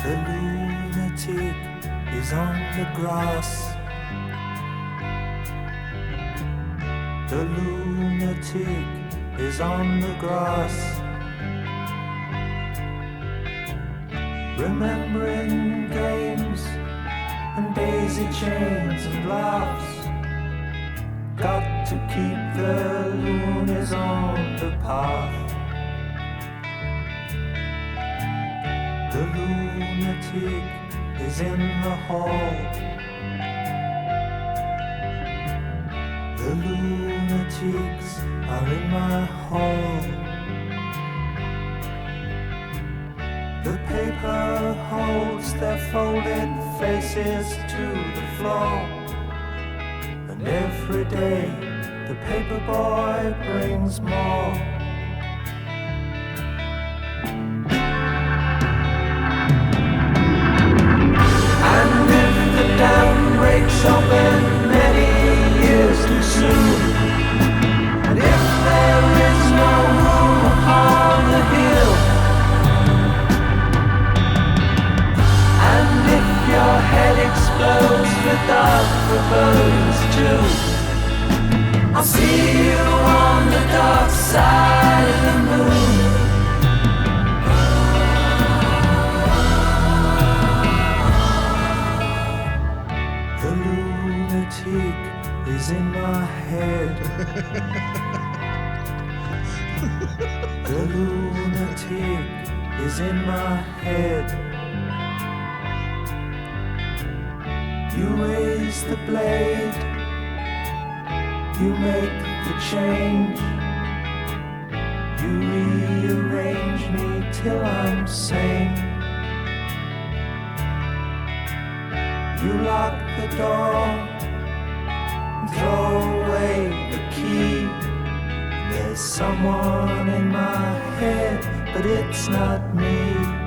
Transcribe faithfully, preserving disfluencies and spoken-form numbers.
The lunatic is on the grass. The lunatic is on the grass. Remembering games and daisy chains and laughs. Got to keep the loonies on the path. The lunatic is in the hall. The lunatics are in my hall. The paper holds their folded faces to the floor. And every day the paper boy brings more. And if the dam breaks open many years too soon, and if there is no room upon the hill, and if your head explodes without the bones too, I'll see you on the dark side of the moon. The lunatic is in my head. The lunatic is in my head. You raise the blade, you make the change, you rearrange me till I'm sane. You lock the door and throw away the key. There's someone in my head, but it's not me.